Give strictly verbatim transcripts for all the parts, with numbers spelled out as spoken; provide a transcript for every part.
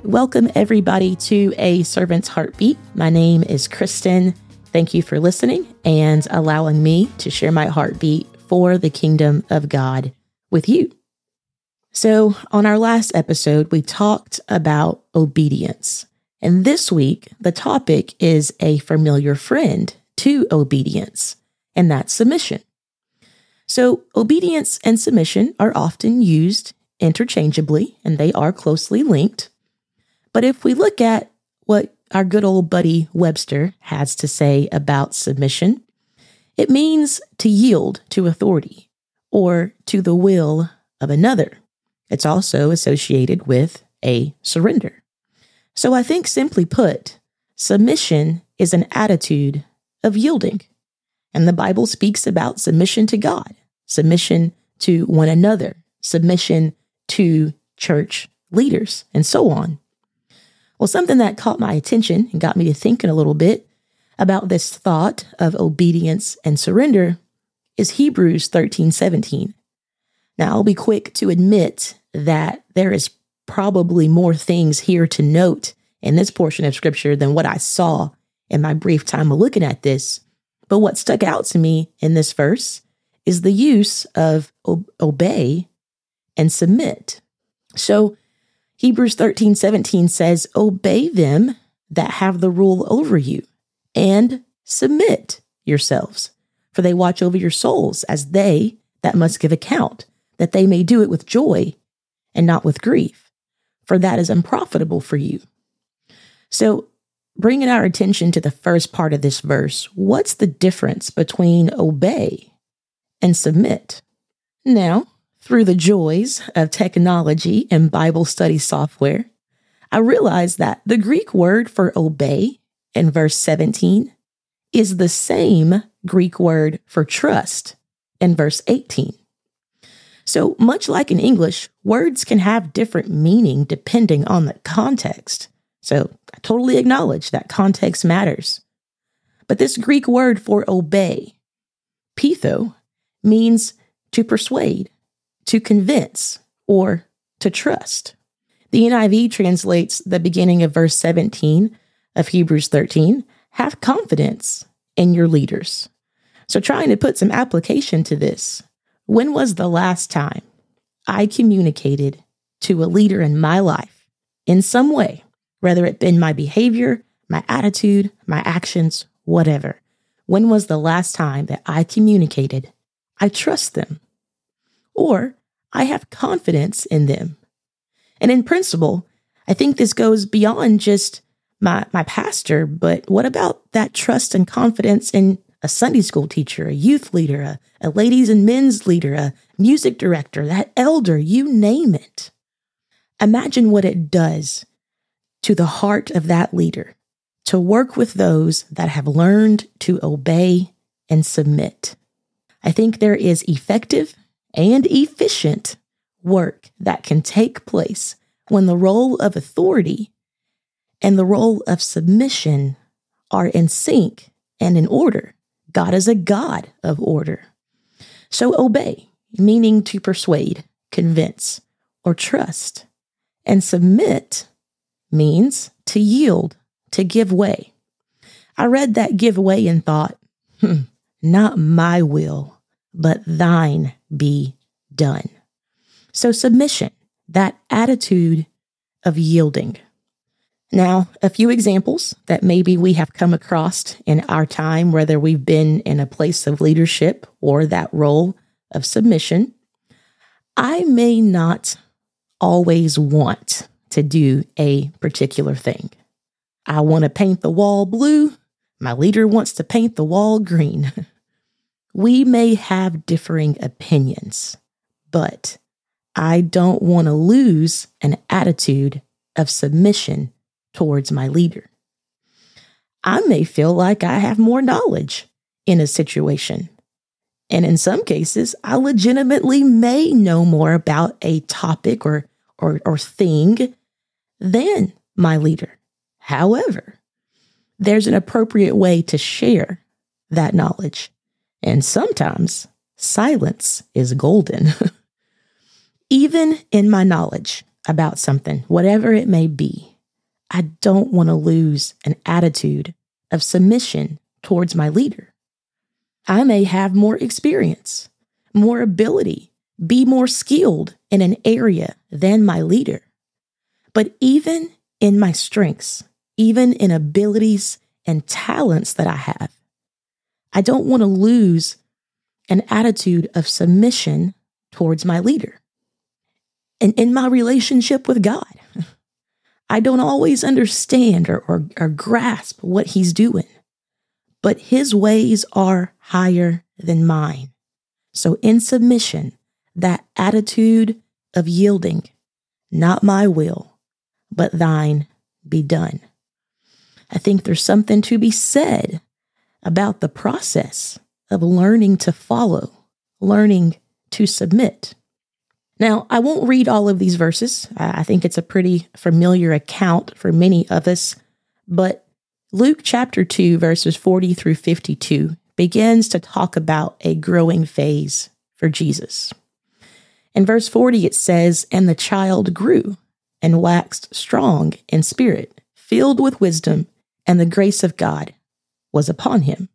Welcome everybody to A Servant's Heartbeat. My name is Kristen. Thank you for listening and allowing me to share my heartbeat for the kingdom of God with you. So on our last episode, we talked about obedience. And this week, the topic is a familiar friend to obedience, and that's submission. So obedience and submission are often used interchangeably, and they are closely linked. But if we look at what our good old buddy Webster has to say about submission, it means to yield to authority or to the will of another. It's also associated with a surrender. So I think simply put, submission is an attitude of yielding. And the Bible speaks about submission to God, submission to one another, submission to church leaders, and so on. Well, something that caught my attention and got me to thinking a little bit about this thought of obedience and surrender is Hebrews thirteen seventeen. Now, I'll be quick to admit that there is probably more things here to note in this portion of scripture than what I saw in my brief time of looking at this. But what stuck out to me in this verse is the use of ob- obey and submit. So Hebrews thirteen seventeen says, obey them that have the rule over you and submit yourselves, for they watch over your souls as they that must give account, that they may do it with joy and not with grief, for that is unprofitable for you. So bringing our attention to the first part of this verse, what's the difference between obey and submit? Now, through the joys of technology and Bible study software, I realized that the Greek word for obey in verse seventeen is the same Greek word for trust in verse eighteen. So much like in English, words can have different meaning depending on the context. So I totally acknowledge that context matters. But this Greek word for obey, pitho, means to persuade, to convince, or to trust. The N I V translates the beginning of verse seventeen of Hebrews thirteen, have confidence in your leaders. So trying to put some application to this, when was the last time I communicated to a leader in my life in some way, whether it been my behavior, my attitude, my actions, whatever? When was the last time that I communicated, I trust them, or I have confidence in them? And in principle, I think this goes beyond just my, my pastor, but what about that trust and confidence in a Sunday school teacher, a youth leader, a, a ladies and men's leader, a music director, that elder, you name it? Imagine what it does to the heart of that leader to work with those that have learned to obey and submit. I think there is effective and efficient work that can take place when the role of authority and the role of submission are in sync and in order. God is a God of order. So obey, meaning to persuade, convince, or trust. And submit means to yield, to give way. I read that give way and thought, hmm, not my will, but thine be done. So submission, that attitude of yielding. Now, a few examples that maybe we have come across in our time, whether we've been in a place of leadership or that role of submission. I may not always want to do a particular thing. I want to paint the wall blue. My leader wants to paint the wall green. We may have differing opinions, but I don't want to lose an attitude of submission towards my leader. I may feel like I have more knowledge in a situation. And in some cases, I legitimately may know more about a topic or, or, or thing than my leader. However, there's an appropriate way to share that knowledge. And sometimes silence is golden. Even in my knowledge about something, whatever it may be, I don't want to lose an attitude of submission towards my leader. I may have more experience, more ability, be more skilled in an area than my leader. But even in my strengths, even in abilities and talents that I have, I don't want to lose an attitude of submission towards my leader. And in my relationship with God, I don't always understand or, or, or grasp what he's doing, but his ways are higher than mine. So in submission, that attitude of yielding, not my will, but thine be done. I think there's something to be said about the process of learning to follow, learning to submit. Now, I won't read all of these verses. I think it's a pretty familiar account for many of us, but Luke chapter two, verses forty through fifty-two begins to talk about a growing phase for Jesus. In verse forty, it says, "And the child grew and waxed strong in spirit, filled with wisdom, and the grace of God was upon him."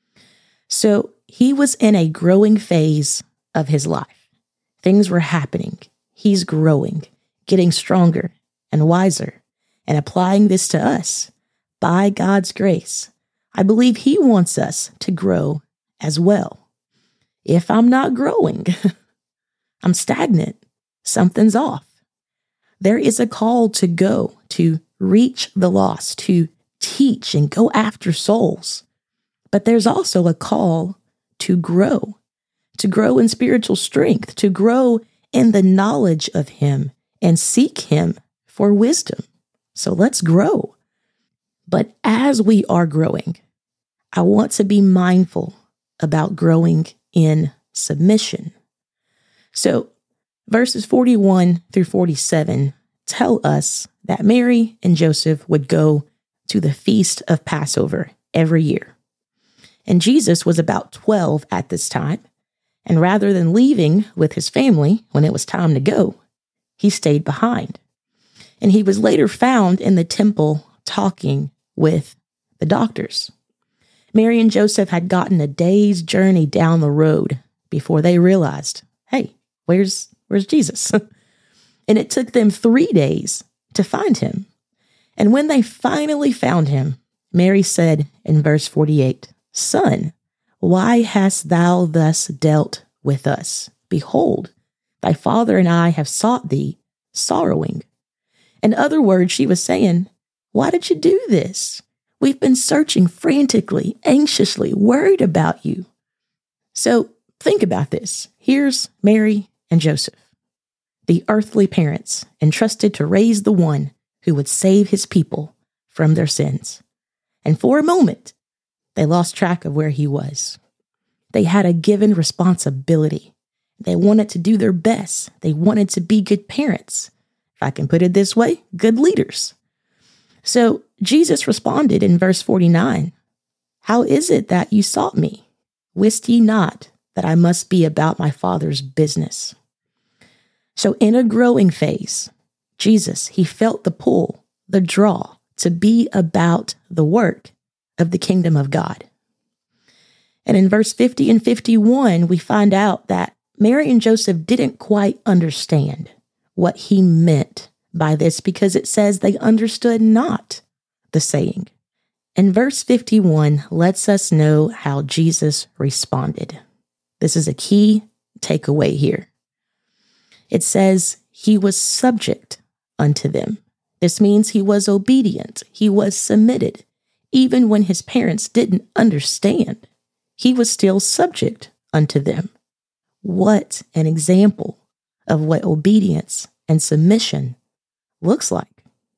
So he was in a growing phase of his life. Things were happening. He's growing, getting stronger and wiser, and applying this to us by God's grace. I believe he wants us to grow as well. If I'm not growing, I'm stagnant. Something's off. There is a call to go, to reach the lost, to teach and go after souls. But there's also a call to grow. To grow in spiritual strength, to grow in the knowledge of him and seek him for wisdom. So let's grow. But as we are growing, I want to be mindful about growing in submission. So verses forty-one through forty-seven tell us that Mary and Joseph would go to the feast of Passover every year. And Jesus was about twelve at this time. And rather than leaving with his family when it was time to go, he stayed behind. And he was later found in the temple talking with the doctors. Mary and Joseph had gotten a day's journey down the road before they realized, hey, where's where's Jesus? And it took them three days to find him. And when they finally found him, Mary said in verse forty-eight, "Son, why hast thou thus dealt with us? Behold, thy father and I have sought thee, sorrowing." In other words, she was saying, why did you do this? We've been searching frantically, anxiously, worried about you. So think about this. Here's Mary and Joseph, the earthly parents entrusted to raise the one who would save his people from their sins. And for a moment, they lost track of where he was. They had a given responsibility. They wanted to do their best. They wanted to be good parents. If I can put it this way, good leaders. So Jesus responded in verse forty-nine, "How is it that you sought me? Wist ye not that I must be about my Father's business?" So in a growing phase, Jesus, he felt the pull, the draw to be about the work of the kingdom of God. And in verse fifty and fifty-one, we find out that Mary and Joseph didn't quite understand what he meant by this because it says they understood not the saying. And verse fifty-one lets us know how Jesus responded. This is a key takeaway here. It says he was subject unto them. This means he was obedient. He was submitted. Even when his parents didn't understand, he was still subject unto them. What an example of what obedience and submission looks like.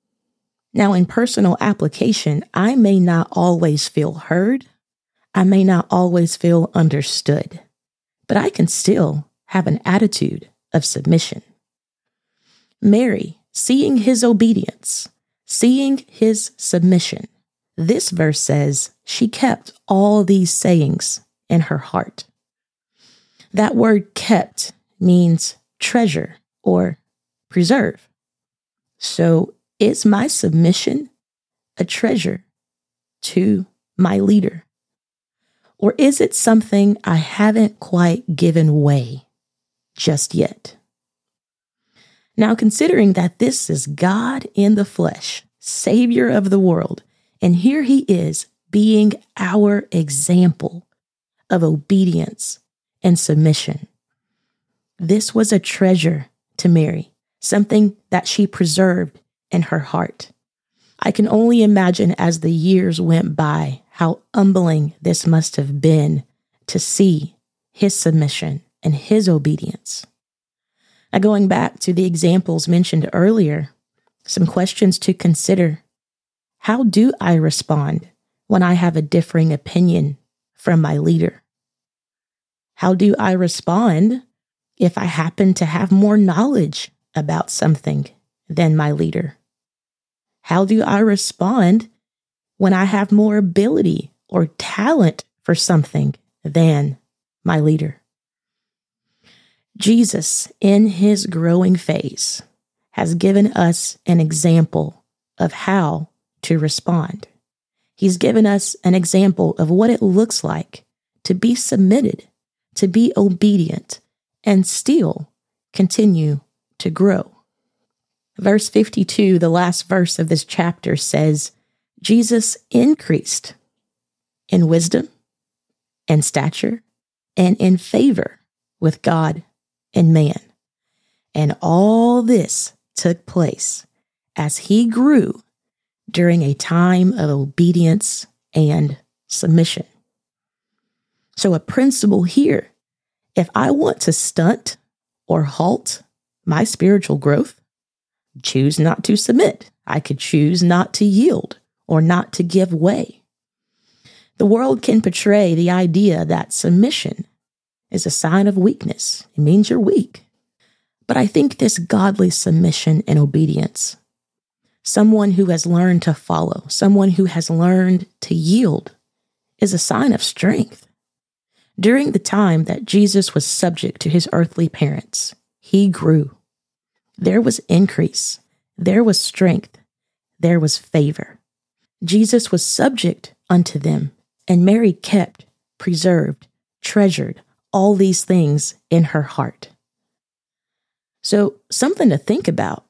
Now, in personal application, I may not always feel heard. I may not always feel understood, but I can still have an attitude of submission. Mary, seeing his obedience, seeing his submission, this verse says she kept all these sayings in her heart. That word kept means treasure or preserve. So Is my submission a treasure to my leader? Or is it something I haven't quite given way just yet? Now, considering that this is God in the flesh, Savior of the world, and here he is being our example of obedience and submission. This was a treasure to Mary, something that she preserved in her heart. I can only imagine as the years went by how humbling this must have been to see his submission and his obedience. Now, going back to the examples mentioned earlier, some questions to consider. How do I respond when I have a differing opinion from my leader? How do I respond if I happen to have more knowledge about something than my leader? How do I respond when I have more ability or talent for something than my leader? Jesus, in his growing phase, has given us an example of how to respond. He's given us an example of what it looks like to be submitted, to be obedient, and still continue to grow. Verse fifty-two, the last verse of this chapter, says, Jesus increased in wisdom and stature and in favor with God and man. And all this took place as he grew during a time of obedience and submission. So a principle here, if I want to stunt or halt my spiritual growth, choose not to submit. I could choose not to yield or not to give way. The world can portray the idea that submission is a sign of weakness. It means you're weak. But I think this godly submission and obedience, someone who has learned to follow, someone who has learned to yield, is a sign of strength. During the time that Jesus was subject to his earthly parents, he grew. There was increase. There was strength. There was favor. Jesus was subject unto them, and Mary kept, preserved, treasured all these things in her heart. So, something to think about.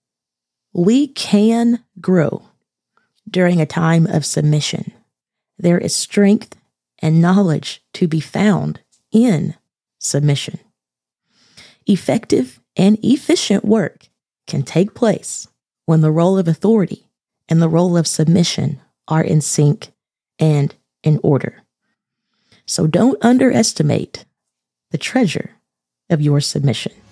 We can grow during a time of submission. There is strength and knowledge to be found in submission. Effective and efficient work can take place when the role of authority and the role of submission are in sync and in order. So don't underestimate the treasure of your submission.